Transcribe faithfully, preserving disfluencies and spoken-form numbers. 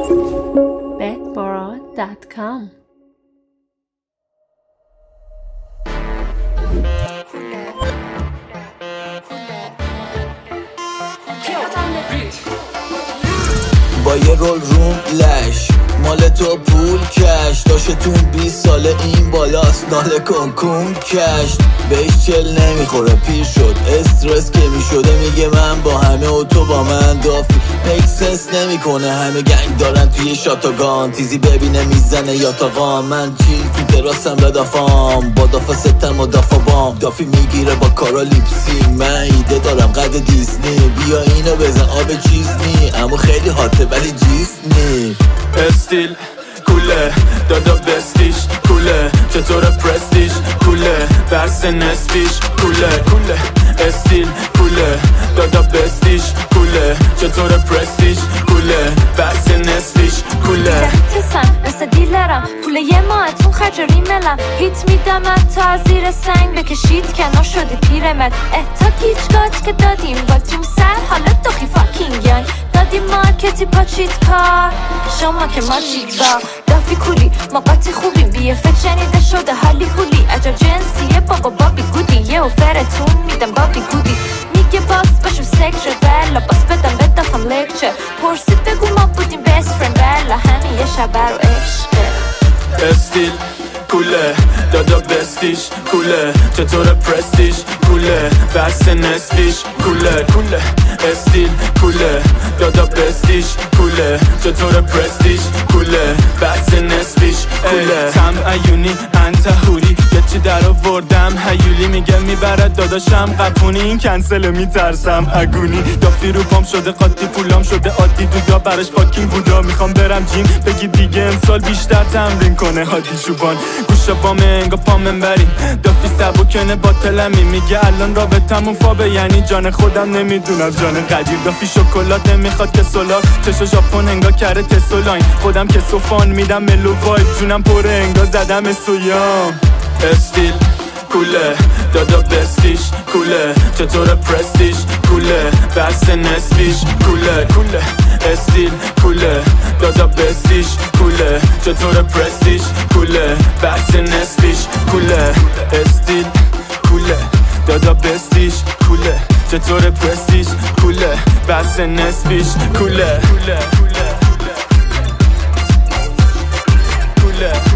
bet bora dot com. با یه رول روم لش مال تو پول کش داشتون بیست ساله این بالاست ناله کن کون کش بهش چل نمیخوره پیر شد استرس که میشده میگه من با همه و تو با من دافی مکسنس نمیکنه همه گنگ دارن توی شاتاگان تیزی ببینه میزنه یا تاقان من چیل تو دراسم بدافام با دافا ستم و دافا بام دافی میگیره با کارا لیپسی من ایده دارم قد دیزنی بیا اینو بزن آب چیز نی اما خیلی هاته ولی جیز نی استیل کوله دادا بستیش کوله چطور پرستیش کوله بحث نسبیش کوله کوله استیل کوله دادا بستیش کوله چطور پرستیش کوله بحث نسبیش کوله تسم مثل دیلرم پول یه ماهتون خرج ریملم هیت میدم تا از زیر سنگ بکشید کنار شدی پیرمرد اه تا گیچگات که دادیم با تیم سر حالا دخی فاکینگ یانگ دادیم مارکتی پاچیت کار شما که ما جیگا دافی کولی ما قاطی خوبیم بیه فکر شنیده شده حالی هولی عجب جنسیه بابا بابی گودی یه اوفرتون میدم بابی گودی میگه باس باشم سکره بلا باس بدم بدافم لکچر پرسید بگو ما بودیم بست فرند بلا همین یه شبه رو عشقه استیل کوله دادا بستیش کوله چطور پرستیش کوله بحث نسبیش کوله کوله استیل کوله دادا بستیش کوله چطور پرستیش کوله بحث نسبیش کوله تم ایونی انت هوری یه چی در آوردم هیولی میگه میبرد داداشم قپونی این کنسل میترسم اگونی دافی رو پام شده قاطی پولام شده عادی دودا براش پاکینگ بودا میخوام برم جیم بگی دیگه امسال بیشتر تمرین کنه هادی چوبان گوشا بامه انگا پامن بریم دافی سبوکنه باطلمی میگه الان رابطمون فابه یعنی جان خودم نمیدونم جان قدیر دافی شکلات نمیخواد که سولار چشو ژاپن انگا کره تسولاین خودم که سوفان میدم ملو وایب جونم پره انگا زدم سویام استیل کوله دادا بستیش کوله چطور پرستیش کوله بحث نسبیش کوله کوله استیل کوله دادا بستیش کوله چطور پرستیش کوله بحث نسبیش کوله استیل کوله دادا بستیش کوله چطور پرستیش کوله بحث نسبیش کوله کوله کوله